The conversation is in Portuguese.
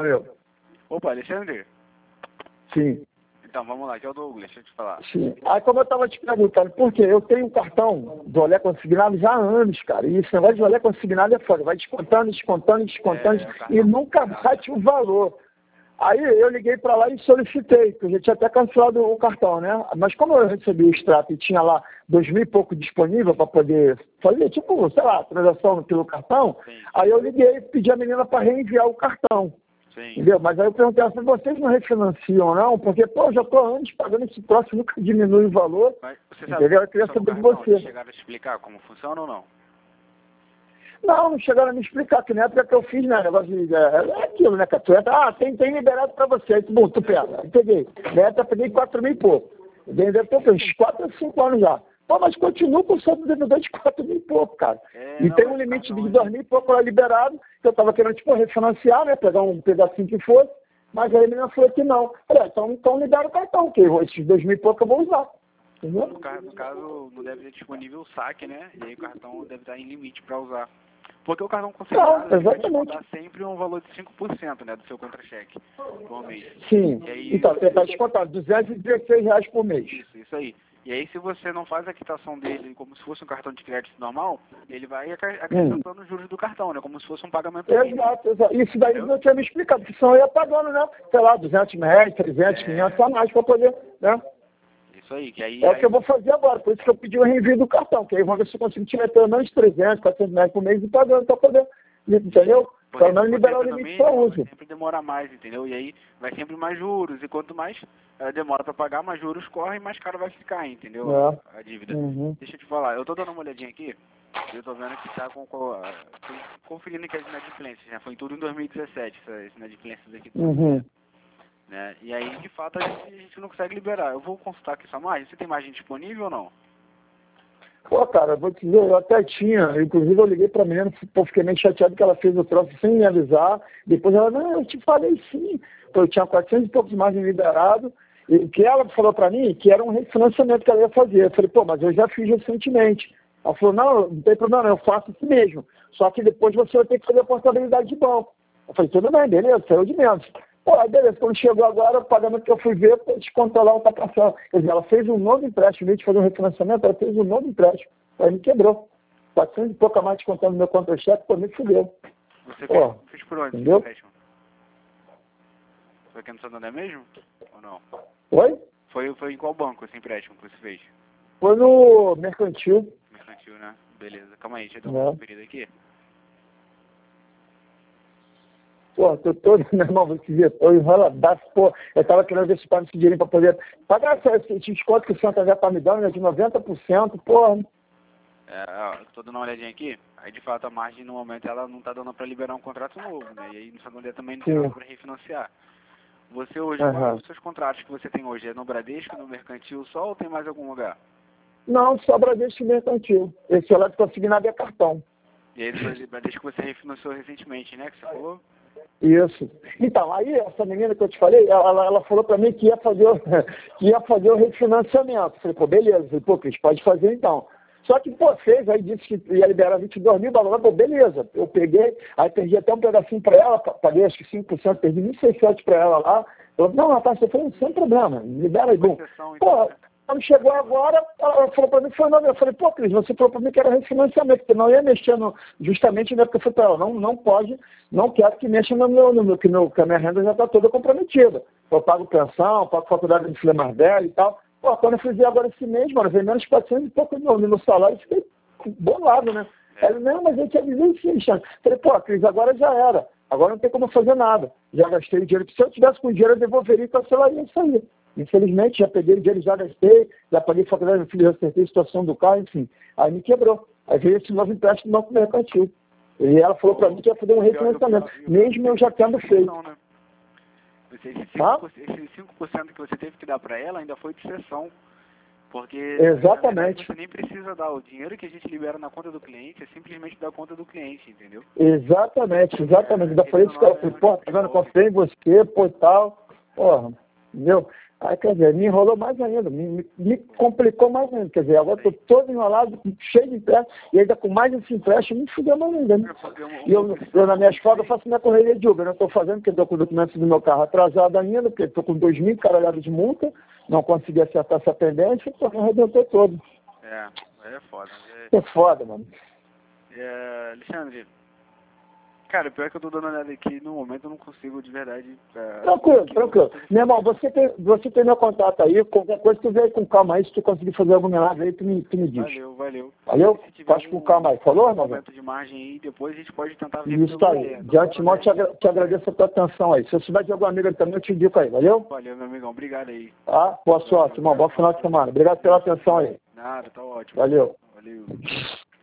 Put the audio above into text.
meu. Opa, Alexandre? Sim. Então, vamos lá, aqui é o Douglas, deixa eu te falar. Sim. Aí, como eu estava te perguntando, por quê? Eu tenho um cartão do Olé Consignado já há anos, cara. E esse negócio de Olé Consignado é foda. Vai descontando, e nunca bate o valor. Aí eu liguei para lá e solicitei, porque eu já tinha até cancelado o cartão, né? Mas como eu recebi o extrato e tinha lá 2.000 e pouco disponível para poder fazer, tipo, sei lá, transação pelo cartão, Sim. aí eu liguei e pedi a menina para reenviar o cartão. Sim. Entendeu? Mas aí eu perguntei assim, vocês não refinanciam, não? Porque, pô, eu já estou há anos pagando esse troço, nunca diminui o valor. Mas você Entendeu? sabe Eu queria saber de cartão, você. eles chegaram a explicar como funciona ou não? Não chegaram a me explicar, que na época que eu fiz, né, negócio de, é aquilo, né, cara, tu entra, tem liberado pra você, aí tu pega, aí peguei, na época peguei 4.000 e pouco, deve ter uns 4 ou 5 anos já, pô, mas continuo com o saldo devedor de 4.000 e pouco, cara, e Não, tem um limite de 2.000 e pouco lá liberado, que eu tava querendo, tipo, refinanciar, né, pegar um pedacinho que fosse, mas aí a menina falou que não, falei, então libera o cartão, que esses 2.000 e pouco eu vou usar, entendeu? No caso, não deve ter disponível o saque, né? E aí o cartão deve estar em limite para usar. Porque o cartão consignado ele vai descontar sempre um valor de 5%, né, do seu contra-cheque por mês. Sim, e aí, então você vai descontar R$216 por mês. Isso aí. E aí, se você não faz a quitação dele como se fosse um cartão de crédito normal, ele vai acrescentando os juros do cartão, né? Como se fosse um pagamento mínimo. Exato. Isso daí não tinha me explicado, porque senão eu ia pagando, né? Sei lá, R$200, 300, 500 a mais para poder, né? Isso aí, que aí... É o que eu vou fazer agora, por isso que eu pedi o reenvio do cartão, que aí vamos ver se eu consigo te meter pelo menos 300, 400 reais por mês e pagando para poder, entendeu? Pelo menos liberar o limite para uso. Vai sempre demorar mais, entendeu? E aí vai sempre mais juros, e quanto mais demora para pagar, mais juros correm, mais caro vai ficar, entendeu? A dívida. Deixa eu te falar, eu tô dando uma olhadinha aqui, eu tô vendo que tá conferindo que as inadimplências, né? Foi tudo em 2017, essas inadimplências aqui. Né? E aí, de fato, a gente não consegue liberar. Eu vou consultar aqui sua margem. Você tem margem disponível ou não? Pô, cara, vou te dizer, eu até tinha, inclusive eu liguei pra menina, fiquei meio chateado que ela fez o troço sem me avisar, depois ela, não, eu te falei sim, eu tinha 400 e poucos margem liberado, e que ela falou pra mim que era um refinanciamento que ela ia fazer. Eu falei, pô, mas eu já fiz recentemente. Ela falou, não tem problema, eu faço isso mesmo, só que depois você vai ter que fazer a portabilidade de banco. Eu falei, tudo bem, beleza, saiu de menos. Pô, aí beleza, quando chegou agora, o pagamento que eu fui ver, para descontrolar outra parcela. Quer dizer, ela fez um novo empréstimo, em vez de fazer um refinanciamento, ela fez um novo empréstimo. Aí me quebrou. 400 e pouco a mais descontando no meu contra-cheque, pô, me fudeu. Você fez por onde? Entendeu? Foi aqui no Santander mesmo? Ou não? Oi? Foi em qual banco esse empréstimo que você fez? Foi no Mercantil. Mercantil, né? Beleza. Calma aí, deixa eu dar uma conferida aqui. Pô, tô todo, meu irmão, vou te dizer, tô enroladaço, pô, eu tava querendo ver se paga esse dinheiro pra poder pagar esse desconto que o Santander tá me dando, né, de 90%, porra. Tô dando uma olhadinha aqui, aí de fato a margem no momento ela não tá dando pra liberar um contrato novo, né, e aí no Santander também não tem nada pra refinanciar. Você hoje, quais os seus contratos que você tem hoje? É no Bradesco, no Mercantil só ou tem mais algum lugar? Não, só Bradesco e Mercantil. Esse lá de consignado é cartão. E aí do Bradesco você refinanciou recentemente, né, que você falou? Isso. Então, aí essa menina que eu te falei, ela falou pra mim que ia fazer, que ia fazer o refinanciamento. Eu falei, pô, beleza. Eu falei, pô, Cris, pode fazer então. Só que, pô, fez, aí disse que ia liberar 22 mil, pô, beleza. Eu peguei, aí perdi até um pedacinho pra ela, paguei acho que 5%, perdi 1.600 pra ela lá. Eu falei, não, rapaz, você falou, sem problema, libera aí, bom. Pô, quando chegou agora, ela falou pra mim que foi nome. Eu falei, pô, Cris, você falou pra mim que era refinanciamento, porque não ia mexer justamente, né, porque eu falei pra ela, não pode, não quero que mexa no meu, que a minha renda já está toda comprometida. Eu pago pensão, pago faculdade de filha mais velha e tal. Pô, quando eu fizer agora esse mês, mano, veio menos 400 e pouco no meu salário, fiquei bolado, né? Ela, não, mas eu te avisei sim, Alexandre. Falei, pô, Cris, agora já era. Agora não tem como fazer nada. Já gastei o dinheiro. Se eu tivesse com dinheiro, eu devolveria e cancelaria isso aí. Infelizmente, já peguei o dinheiro, já gastei, já paguei faculdade do filho, já acertei a situação do carro, enfim. Aí me quebrou. Aí veio esse novo empréstimo do Banco Mercantil. E ela falou pra mim que ia fazer um refinanciamento, mesmo eu já tendo feito. Esse 5% que você teve que dar para ela ainda foi de cessão. Porque exatamente. Você nem precisa dar o dinheiro que a gente libera na conta do cliente, é simplesmente da conta do cliente, entendeu? Exatamente. Ainda foi isso que ela falou, pô, tá vendo, confiei em você, pô, tal. Porra. entendeu? Aí, quer dizer, me enrolou mais ainda, me complicou mais ainda. Quer dizer, agora estou todo enrolado, cheio de empréstimo, e ainda com mais esse empréstimo, me fudeu mais ainda, né? E eu na minha escola, eu faço minha correria de Uber. Eu não estou fazendo, porque estou com o documento do meu carro atrasado ainda, porque estou com 2.000 caralhadas de multa, não consegui acertar essa pendência, então me arrebentou todo. É foda. É foda, mano. Alexandre, cara, pior que eu tô dando uma olhada aqui, no momento eu não consigo de verdade. Tranquilo. Meu irmão, você tem meu contato aí, qualquer coisa tu vê aí com calma aí, se tu conseguir fazer algum milagre aí, tu me diz. Valeu. Valeu? Faz com calma aí. Falou, irmão? Momento de margem aí, depois a gente pode tentar ver. Isso tá aí. De antemão, te agradeço a tua atenção aí. Se eu souber de alguma amiga também, eu te indico aí, valeu? Valeu, meu amigão. Obrigado aí. Tá? Boa sorte, irmão. Bom final de semana. Obrigado pela atenção aí. Nada, tá ótimo. Valeu.